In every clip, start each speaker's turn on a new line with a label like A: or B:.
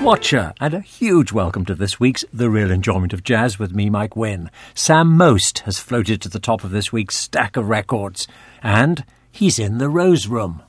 A: Watcher, and a huge welcome to this week's The Real Enjoyment of Jazz with me, Mike Wynn. Sam Most has floated to the top of this week's stack of records, and he's in the Rose Room.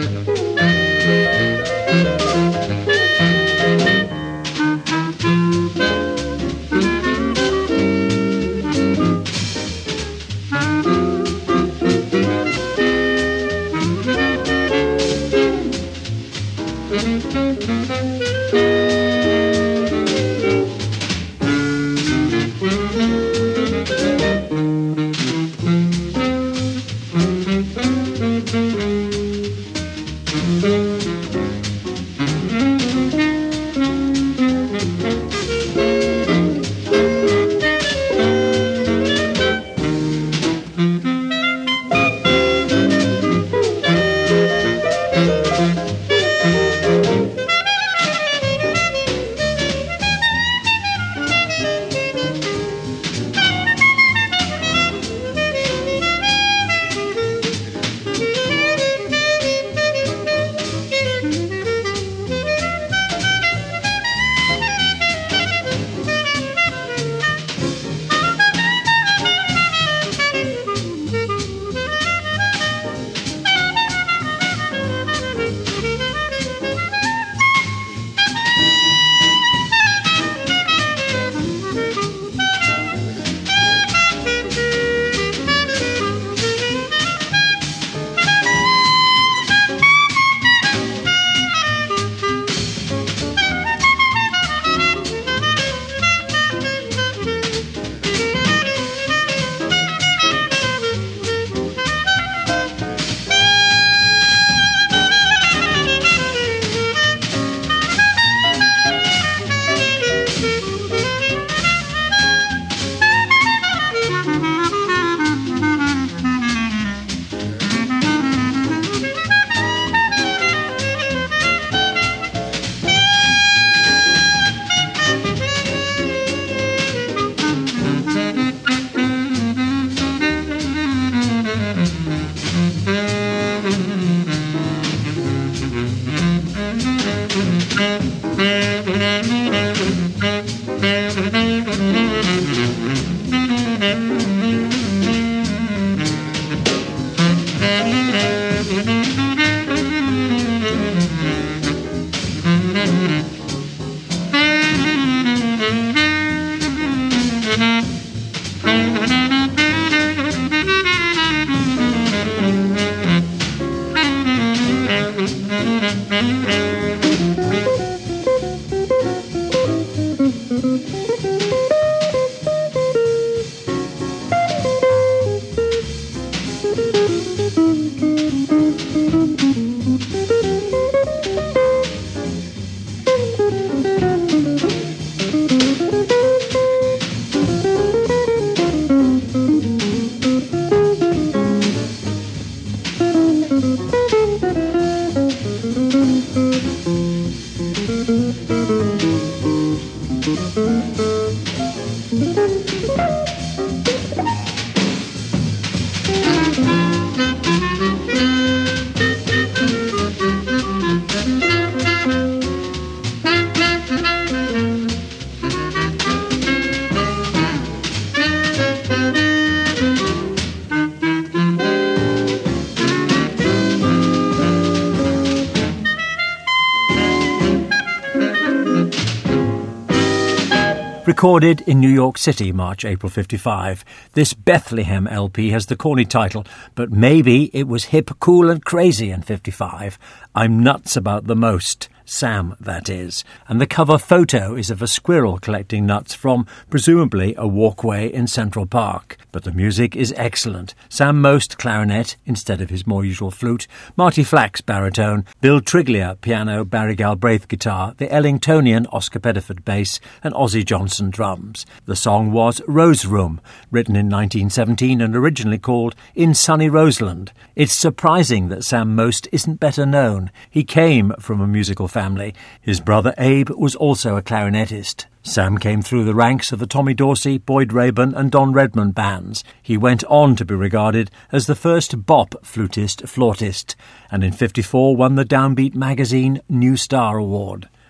A: Recorded in New York City, March-April 55. This Bethlehem LP has the corny title, but maybe it was hip, cool and crazy in 55. I'm nuts about the most. Sam, that is. And the cover photo is of a squirrel collecting nuts from, presumably, a walkway in Central Park. But the music is excellent. Sam Most, clarinet, instead of his more usual flute, Marty Flax, baritone, Bill Triglia, piano, Barry Galbraith, guitar, the Ellingtonian Oscar Pettiford, bass, and Ozzie Johnson, drums. The song was Rose Room, written in 1917 and originally called In Sunny Roseland. It's surprising that Sam Most isn't better known. He came from a musical family. His brother Abe was also a clarinetist. Sam came through the ranks of the Tommy Dorsey, Boyd Raeburn and Don Redman bands. He went on to be regarded as the first bop flautist, and in '54 won the Downbeat magazine New Star Award.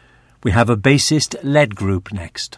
A: We have a bassist-led group next.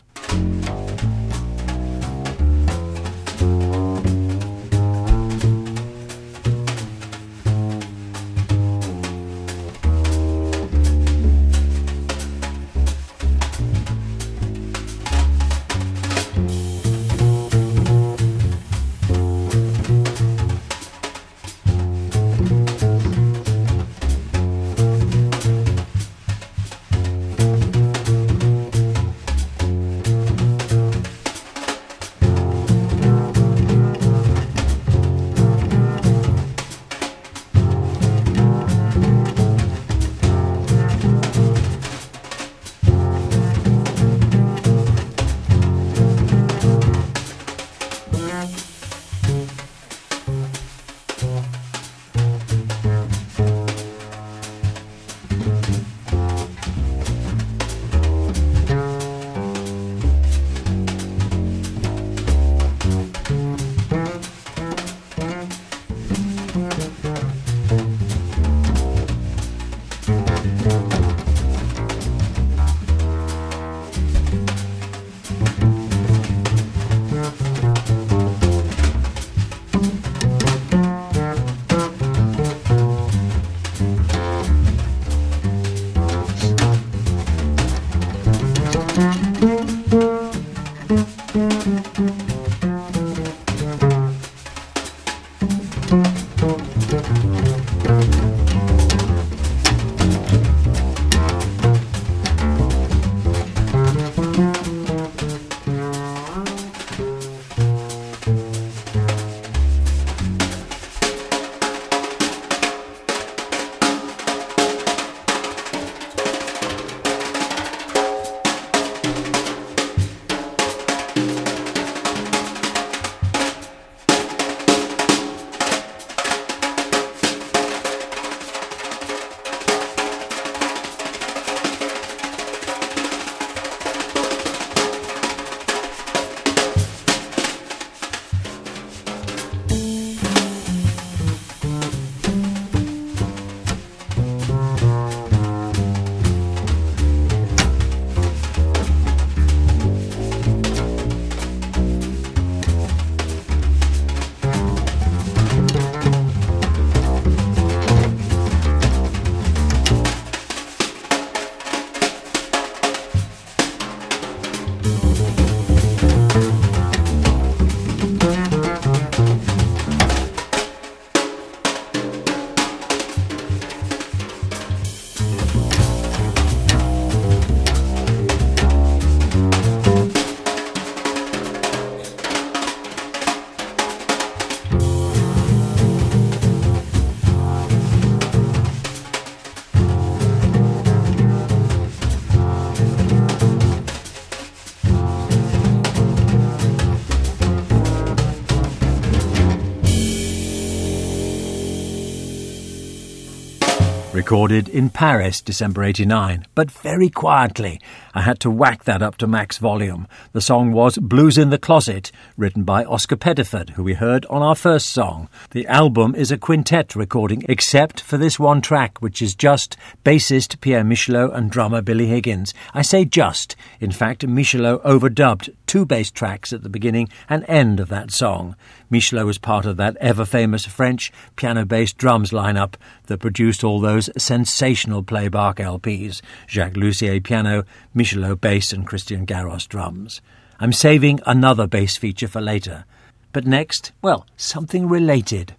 A: Recorded in Paris, December 89, but very quietly. I had to whack that up to max volume. The song was Blues in the Closet, written by Oscar Pettiford, who we heard on our first song. The album is a quintet recording, except for this one track, which is just bassist Pierre Michelot and drummer Billy Higgins. I say just. In fact, Michelot overdubbed 2 bass tracks at the beginning and end of that song. Michelot was part of that ever-famous French piano-bass drums lineup that produced all those sensational Play Bach LPs, Jacques Lussier piano, Michelot bass and Christian Garros drums. I'm saving another bass feature for later. But next, well, something related.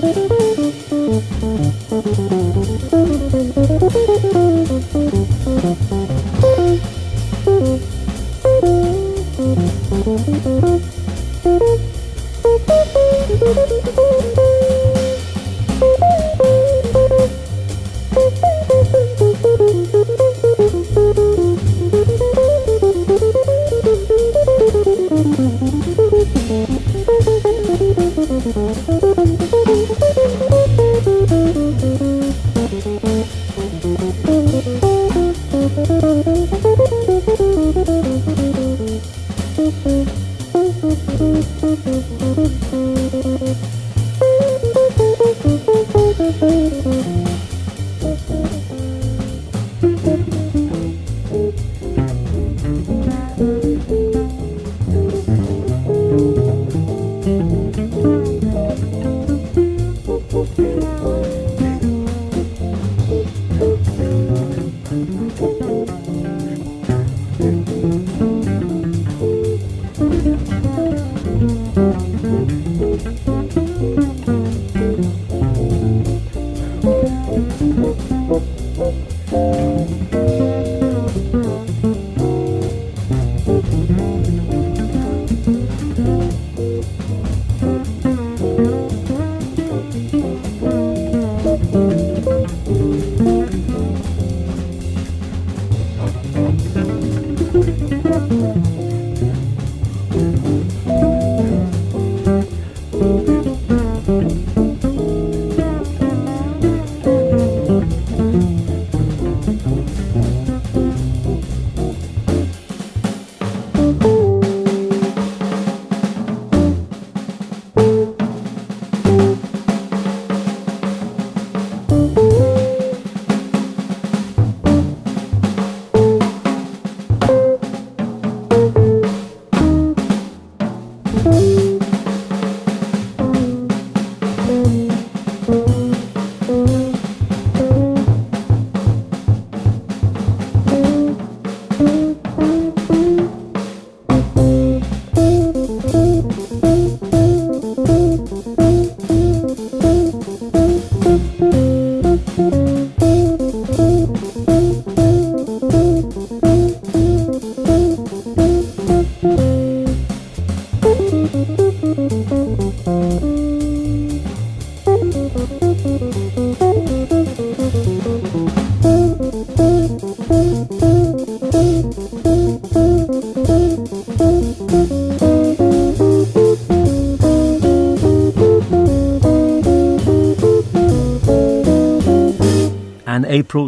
A: An April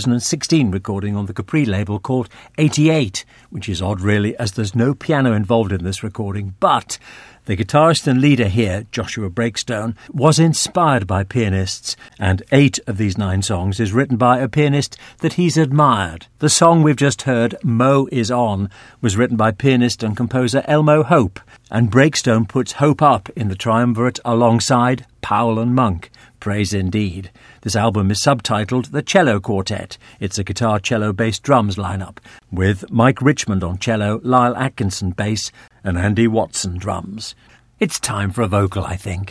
A: 2016 recording on the Capri label called 88, which is odd really as there's no piano involved in this recording, but the guitarist and leader here, Joshua Breakstone, was inspired by pianists, and 8 of these 9 songs is written by a pianist that he's admired. The song we've just heard, Mo Is On, was written by pianist and composer Elmo Hope, and Breakstone puts Hope up in the triumvirate alongside Powell and Monk. Praise indeed. This album is subtitled The Cello Quartet. It's a guitar, cello, bass, drums lineup, with Mike Richmond on cello, Lyle Atkinson bass, and Andy Watson drums. It's time for a vocal, I think.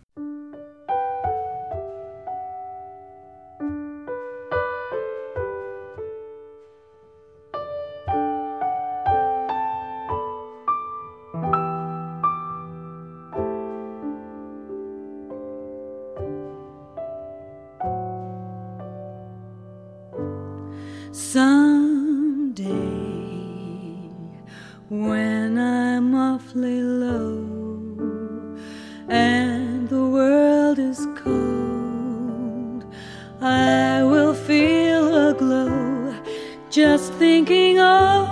B: Someday, when I'm awfully low and the world is cold, I will feel a glow just thinking of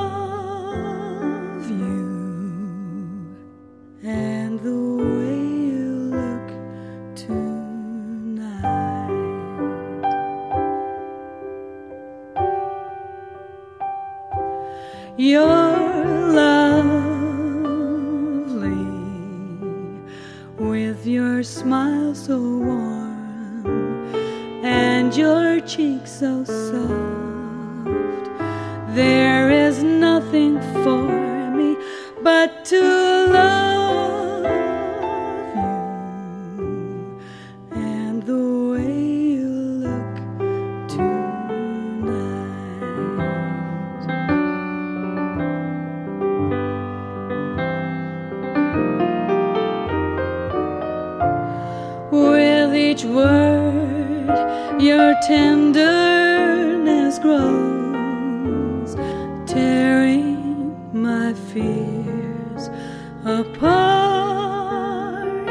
B: you and the way you look tonight. You're lovely with your smile so warm and your cheeks so soft. There is nothing for me but to love you each word your tenderness grows, tearing my fears apart.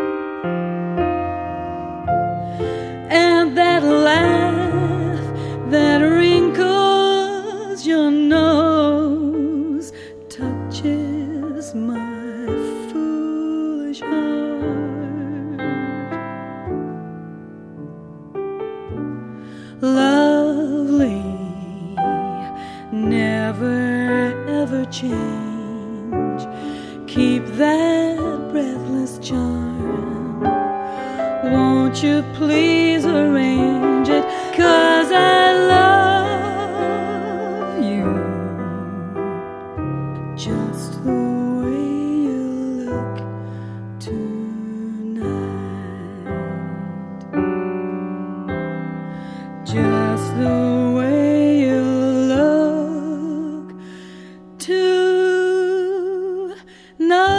B: And that laugh that wrinkles your nose touches my foolish heart. Lovely, never ever change. Keep that breathless charm. Won't you please arrange it? 'Cause I love you just the way you look tonight. Just the way you look tonight.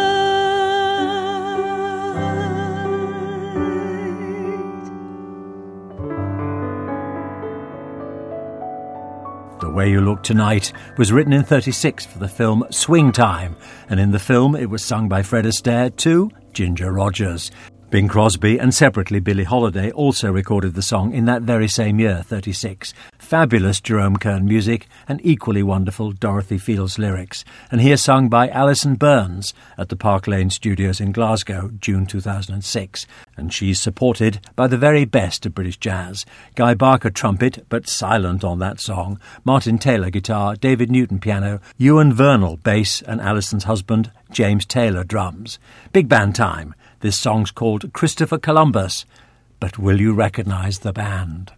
A: The Way You Look Tonight was written in 1936 for the film Swing Time, and in the film it was sung by Fred Astaire to Ginger Rogers. Bing Crosby and separately Billie Holiday also recorded the song in that very same year, 1936. Fabulous Jerome Kern music and equally wonderful Dorothy Fields lyrics. And here sung by Alison Burns at the Park Lane Studios in Glasgow, June 2006. And she's supported by the very best of British jazz. Guy Barker trumpet, but silent on that song. Martin Taylor guitar, David Newton piano, Ewan Vernal bass, and Alison's husband, James Taylor drums. Big band time. This song's called Christopher Columbus, but will you recognise the band?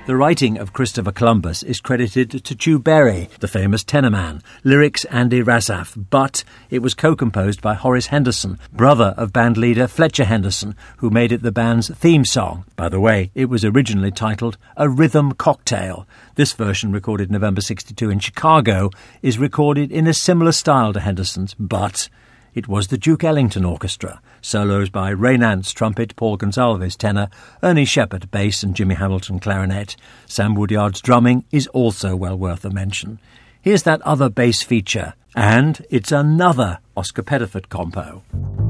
A: The writing of Christopher Columbus is credited to Chu Berry, the famous tenor man, lyrics Andy Razaf, but it was co-composed by Horace Henderson, brother of band leader Fletcher Henderson, who made it the band's theme song. By the way, it was originally titled A Rhythm Cocktail. This version, recorded November 1962 in Chicago, is recorded in a similar style to Henderson's, but it was the Duke Ellington Orchestra, solos by Ray Nance, trumpet, Paul Gonsalves, tenor, Ernie Shepherd, bass, and Jimmy Hamilton, clarinet. Sam Woodyard's drumming is also well worth a mention. Here's that other bass feature, and it's another Oscar Pettiford compo.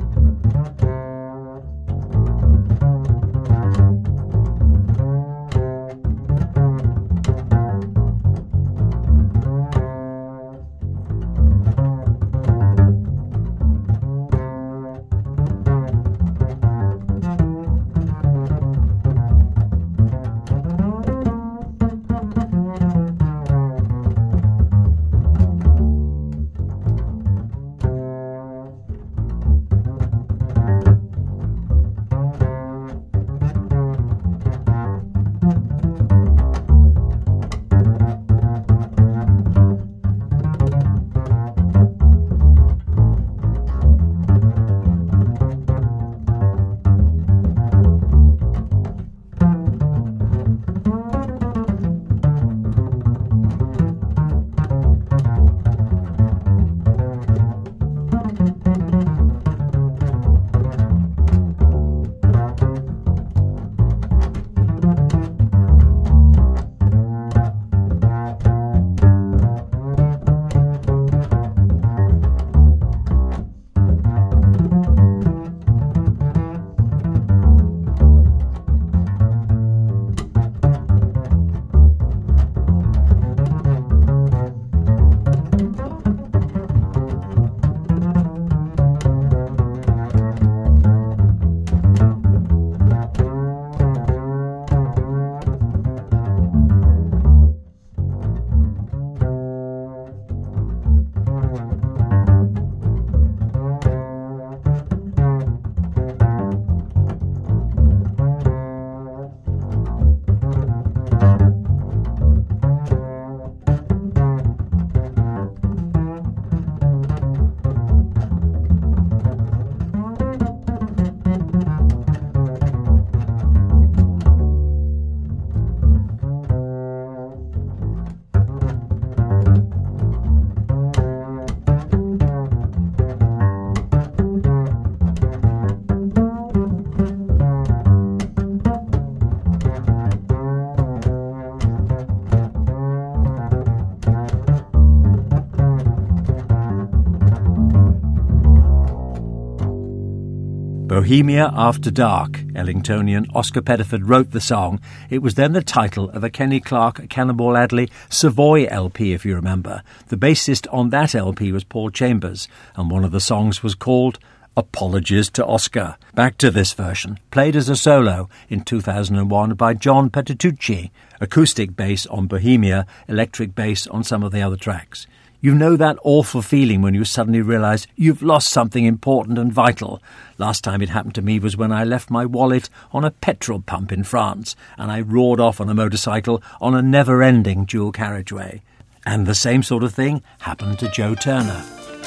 A: Bohemia After Dark. Ellingtonian Oscar Pettiford wrote the song. It was then the title of a Kenny Clarke, Cannonball Adderley Savoy LP, if you remember. The bassist on that LP was Paul Chambers, and one of the songs was called Apologies to Oscar. Back to this version, played as a solo in 2001 by John Petitucci. Acoustic bass on Bohemia, electric bass on some of the other tracks. You know that awful feeling when you suddenly realise you've lost something important and vital. Last time it happened to me was when I left my wallet on a petrol pump in France and I roared off on a motorcycle on a never-ending dual carriageway. And the same sort of thing happened to Joe Turner.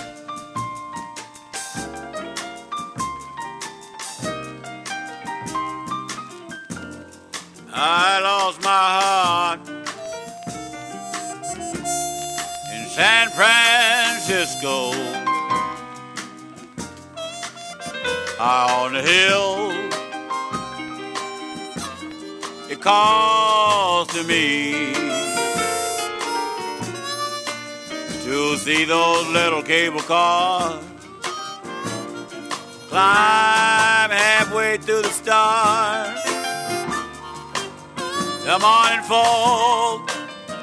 C: I lost my heart in San Francisco, high on the hill. It calls to me to see those little cable cars climb halfway through the stars. The morning fog,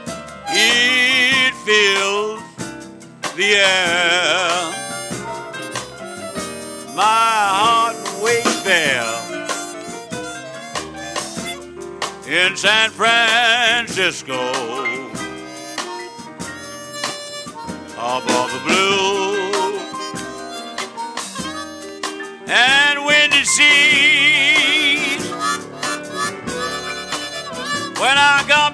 C: it fills the air. My heart waits there in San Francisco, above the blue and windy seas. When I got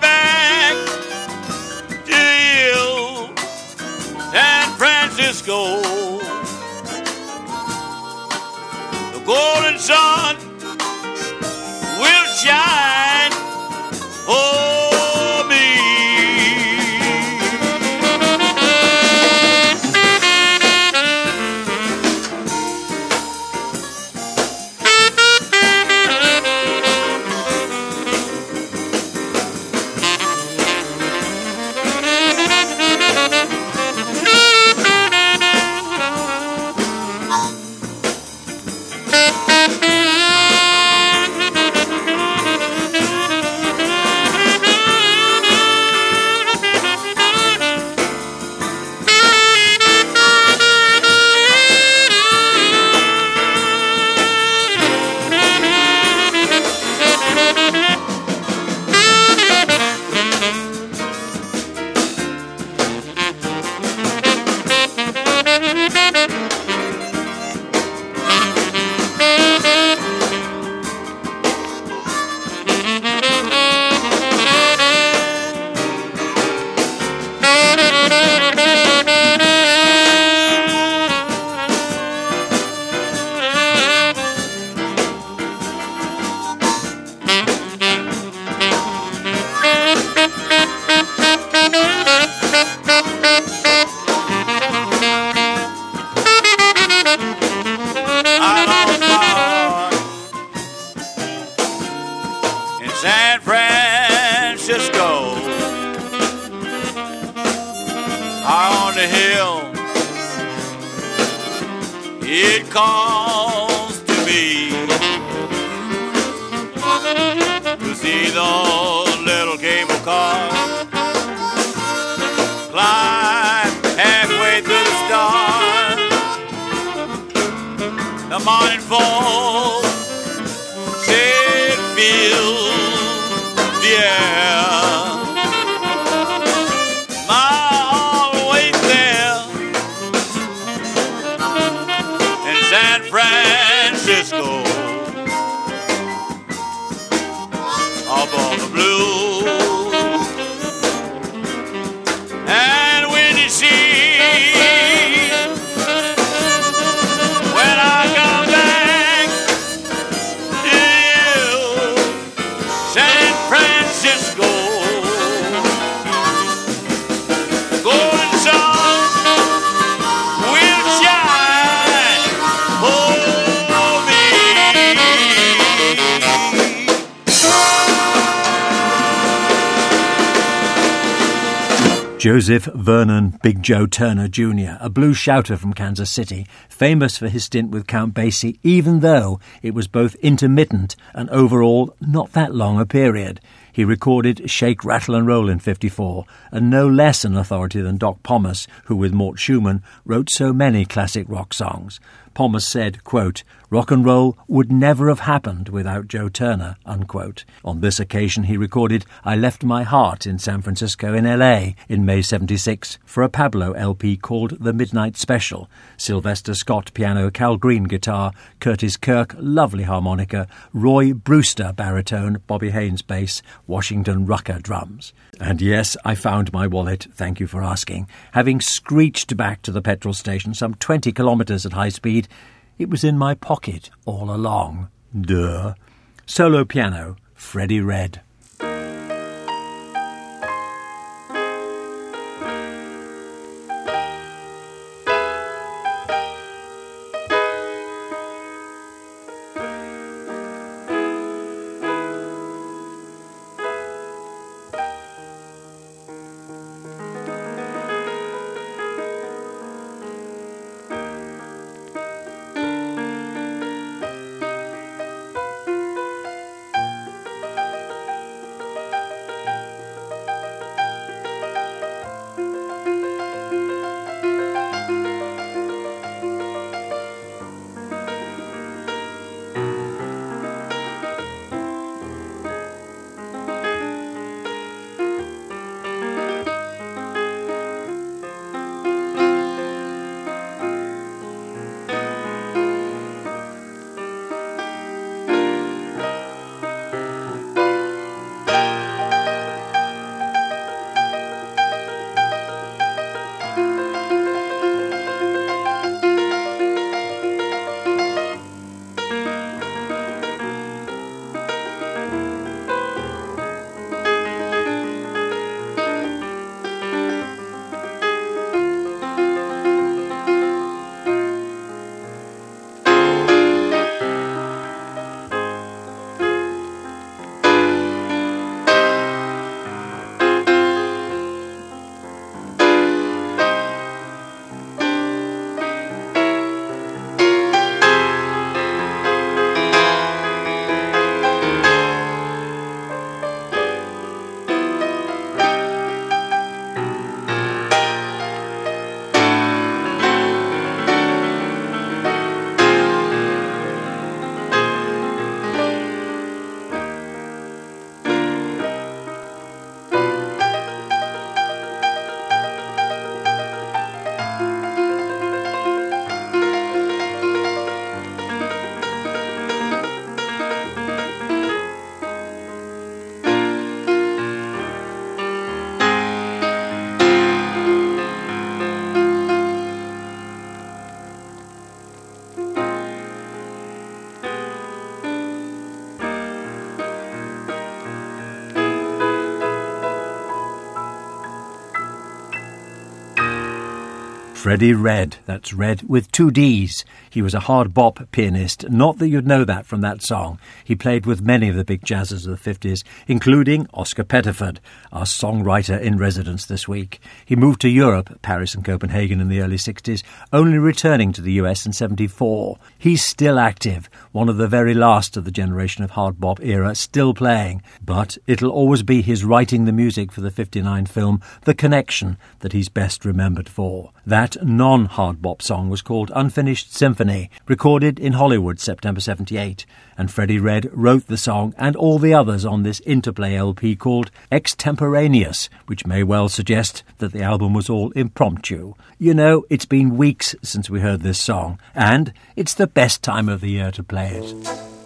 C: sun will shine over me. San Francisco, high on the hill, it calls to me to see those little cable cars climb halfway through the stars. The morning falls, it feels the air. All the way there in San Francisco, up on the blue and windy sea. When I come back to you, San Francisco, golden sun will shine over me.
A: Joseph Vernon Big Joe Turner Jr., a blues shouter from Kansas City, famous for his stint with Count Basie, even though it was both intermittent and overall not that long a period. He recorded Shake, Rattle and Roll in 54, and no less an authority than Doc Pomus, who with Mort Schumann wrote so many classic rock songs. Pomus said, quote, "Rock and roll would never have happened without Joe Turner," unquote. On this occasion he recorded I Left My Heart in San Francisco in LA in May 76 for a Pablo LP called The Midnight Special. Sylvester Scott piano, Cal Green guitar, Curtis Kirk lovely harmonica, Roy Brewster baritone, Bobby Haynes bass, Washington Rucker drums. And yes, I found my wallet, thank you for asking. Having screeched back to the petrol station some 20 kilometres at high speed, it was in my pocket all along. Duh. Solo piano, Freddie Redd. Freddie Redd, that's Redd with 2 Ds. He was a hard bop pianist, not that you'd know that from that song. He played with many of the big jazzers of the 50s, including Oscar Pettiford, our songwriter in residence this week. He moved to Europe, Paris and Copenhagen in the early 60s, only returning to the US in 74. He's still active, one of the very last of the generation of hard bop era, still playing, but it'll always be his writing the music for the 59 film The Connection that he's best remembered for. That non-hard bop song was called Unfinished Symphony, recorded in Hollywood September 78, and Freddie Redd wrote the song and all the others on this Interplay LP called Extemporaneous, which may well suggest that the album was all impromptu. You know, it's been weeks since we heard this song, and it's the best time of the year to play it.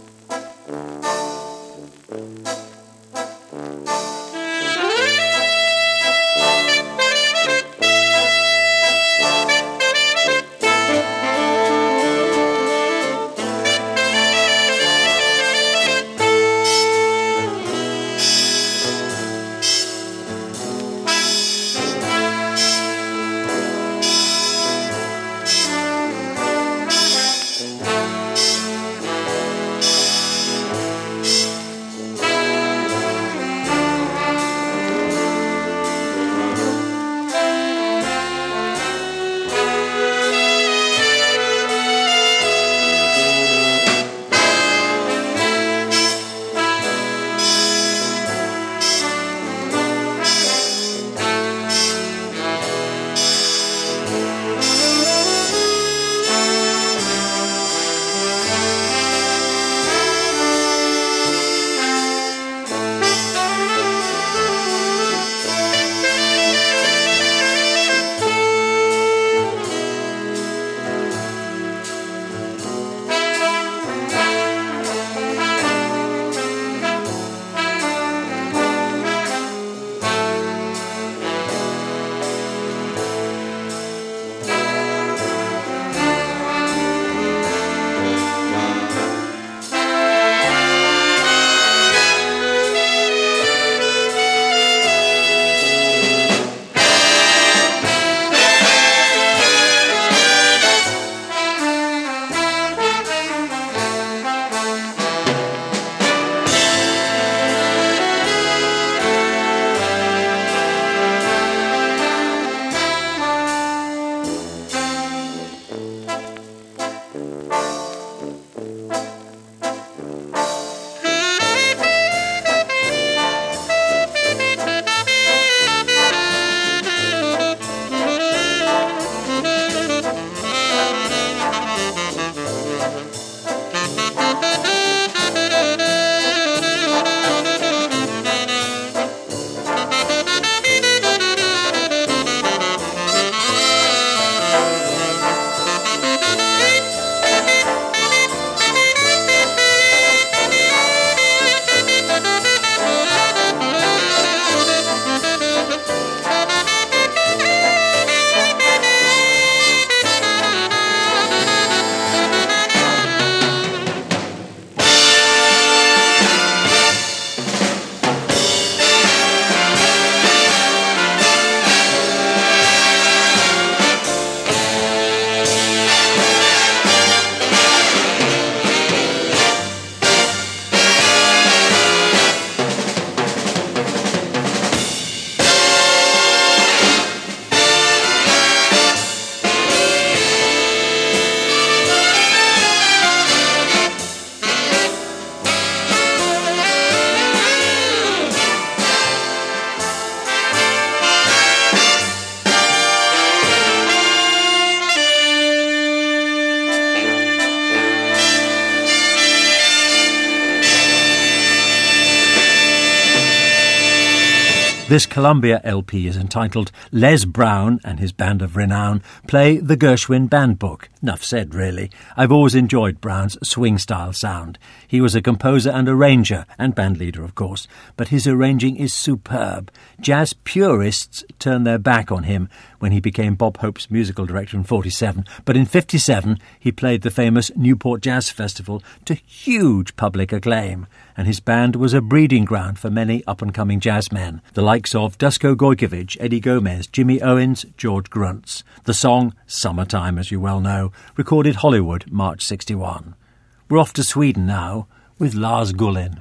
A: This Columbia LP is entitled Les Brown and his band of renown play the Gershwin Band Book. Enough said, really. I've always enjoyed Brown's swing-style sound. He was a composer and arranger, and band leader, of course, but his arranging is superb. Jazz purists turned their back on him when he became Bob Hope's musical director in 47, but in 57 he played the famous Newport Jazz Festival to huge public acclaim, and his band was a breeding ground for many up-and-coming jazzmen, the likes likes of Dusko Gojkovic, Eddie Gomez, Jimmy Owens, George Gruntz. The song, Summertime, as you well know, recorded Hollywood, March 61. We're off to Sweden now with Lars Gullin.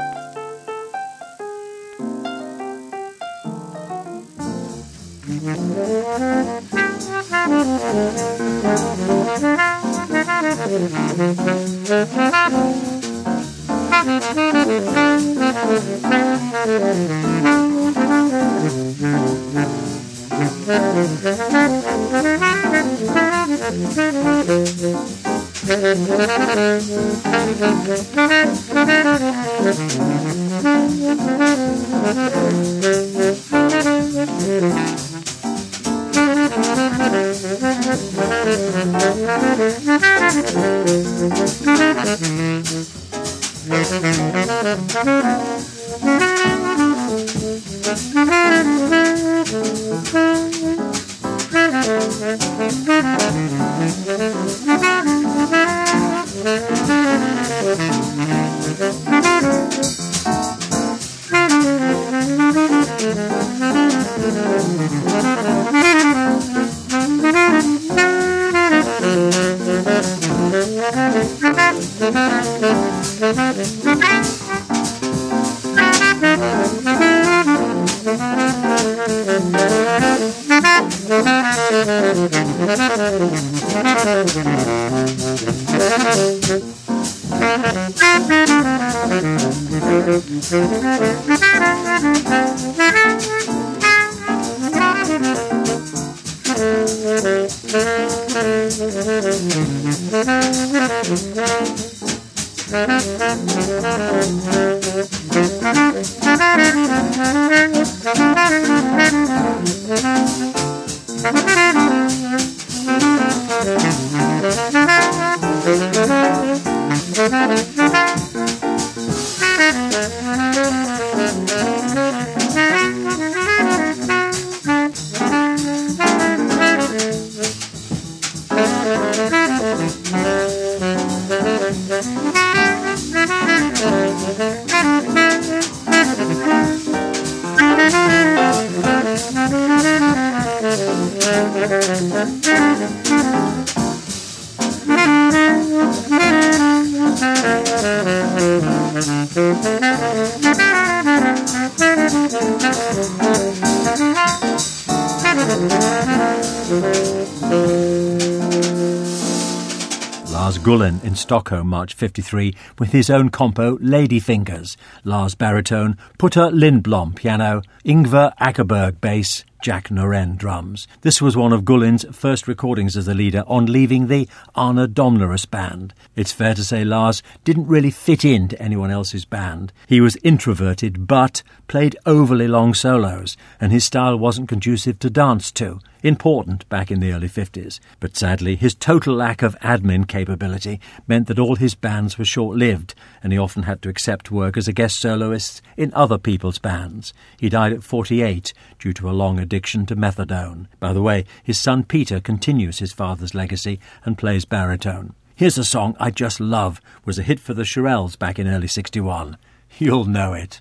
A: Lars Gullin in Stockholm, March 53, with his own compo Ladyfingers, Lars baritone, Putta Lindblom piano, Ingvar Ackerberg bass, Jack Noren drums. This was one of Gullin's first recordings as a leader on leaving the Arne Domnerus band. It's fair to say Lars didn't really fit into anyone else's band. He was introverted but played overly long solos, and his style wasn't conducive to dance to. Important back in the early 50s. But sadly, his total lack of admin capability meant that all his bands were short-lived, and he often had to accept work as a guest soloist in other people's bands. He died at 48 due to a long addiction to methadone. By the way, his son Peter continues his father's legacy and plays baritone. Here's a song I just love. It was a hit for the Shirelles back in early 61. You'll know it.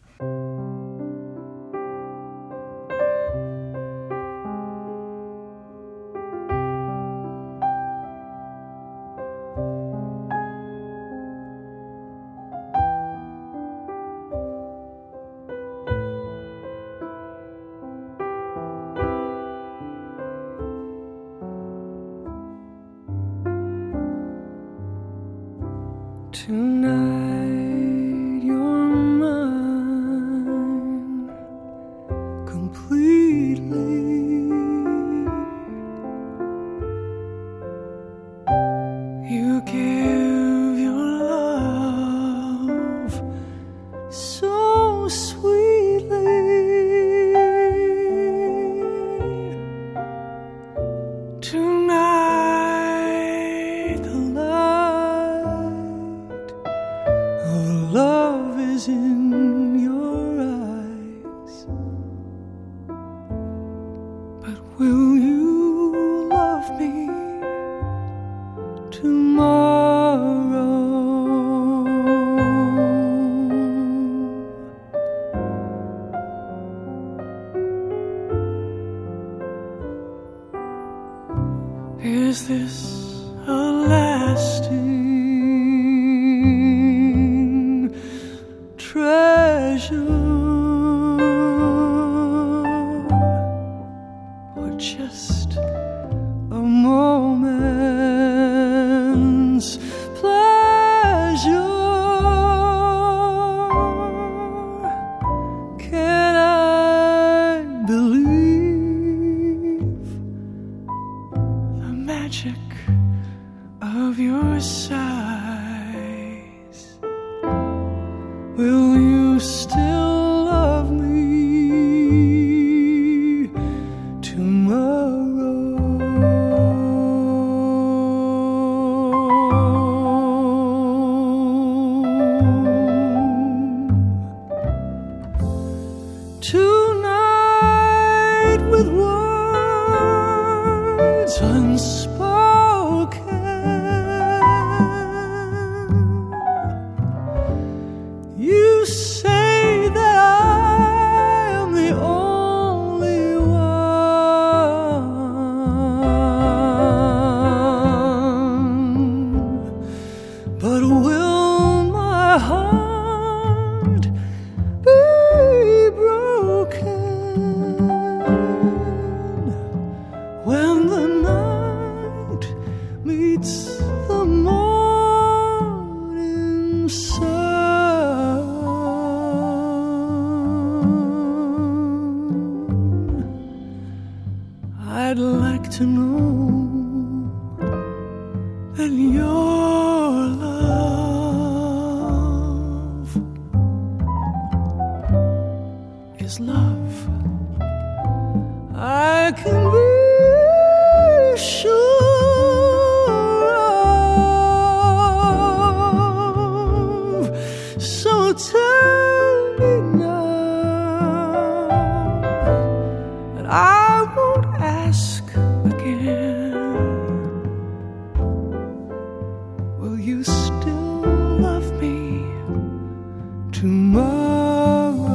B: Tonight you're mine completely. You give your love so sweetly. Tonight the light of love is in your eyes, but will you love me tomorrow? treasure, or just a moment's pleasure. Can I believe the magic of your sighs? Will you still love me tomorrow? Tonight, with words unspoken, you say that I am the only one. But will my heart be broken when the night meets the morning sun? I'd like to know that your love is love. I can be sure of. So tell me now, and I won't ask again. Will you still love me tomorrow?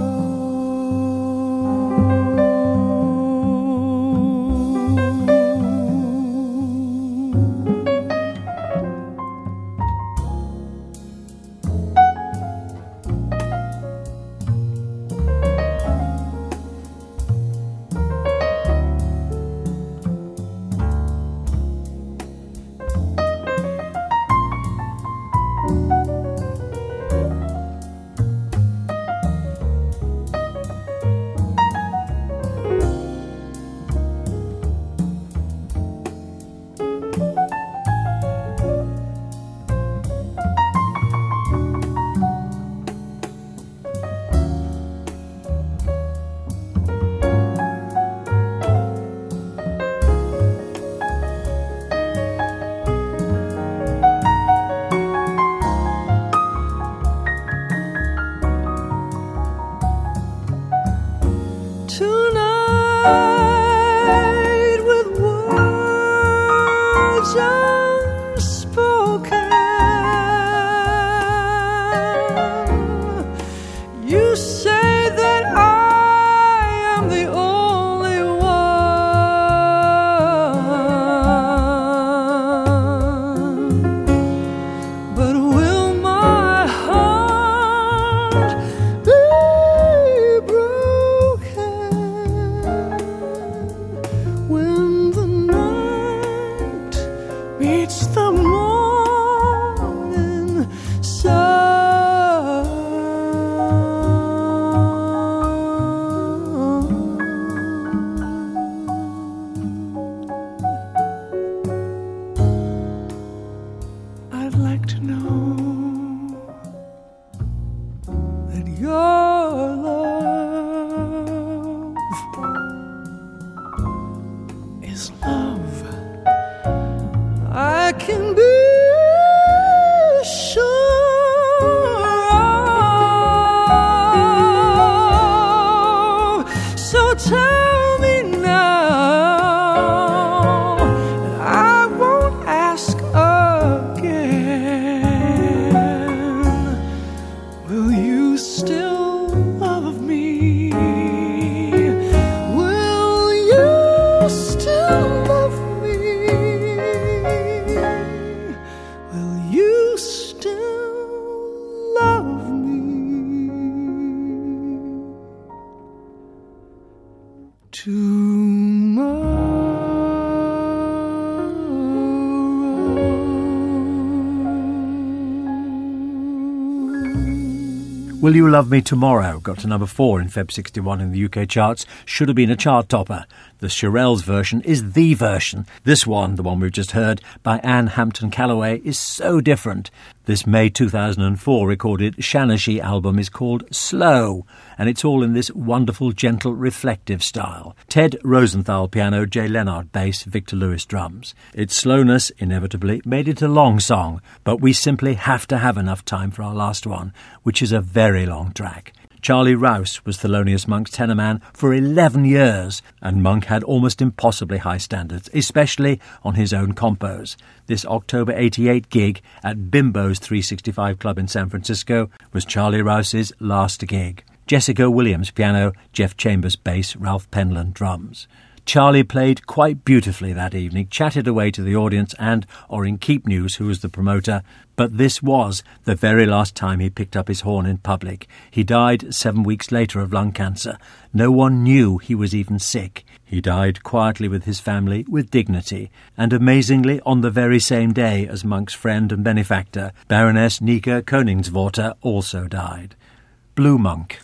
B: Tonight, with words unspoken, you say that I am the only one. But will my heart be broken when the night meets the morning sun? I'd like to know that your love is love. I can be sure of. So tell me now, and I won't ask again. Will you still love me? Will you still love me? Will you still love me?
A: Will You Love Me Tomorrow got to number 4 in Feb 61 in the UK charts. Should have been a chart topper. The Shirelles version is the version. This one, the one we've just heard, by Anne Hampton Callaway, is so different. This May 2004 recorded Shanashi album is called Slow, and it's all in this wonderful, gentle, reflective style. Ted Rosenthal piano, Jay Leonard bass, Victor Lewis drums. Its slowness, inevitably, made it a long song, but we simply have to have enough time for our last one, which is a very long track. Charlie Rouse was Thelonious Monk's tenor man for 11 years, and Monk had almost impossibly high standards, especially on his own compos. This October 88 gig at Bimbo's 365 Club in San Francisco was Charlie Rouse's last gig. Jessica Williams piano, Jeff Chambers bass, Ralph Penland drums. Charlie played quite beautifully that evening, chatted away to the audience and Orrin Keepnews, who was the promoter, but this was the very last time he picked up his horn in public. He died 7 weeks later of lung cancer. No one knew he was even sick. He died quietly with his family, with dignity, and amazingly on the very same day as Monk's friend and benefactor, Baroness Nika Koningswater, also died. Blue Monk.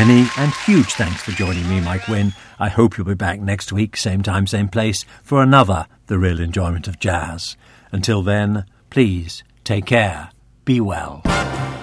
A: Many and huge thanks for joining me, Mike Wynne. I hope you'll be back next week, same time, same place, for another The Real Enjoyment of Jazz. Until then, please take care, be well.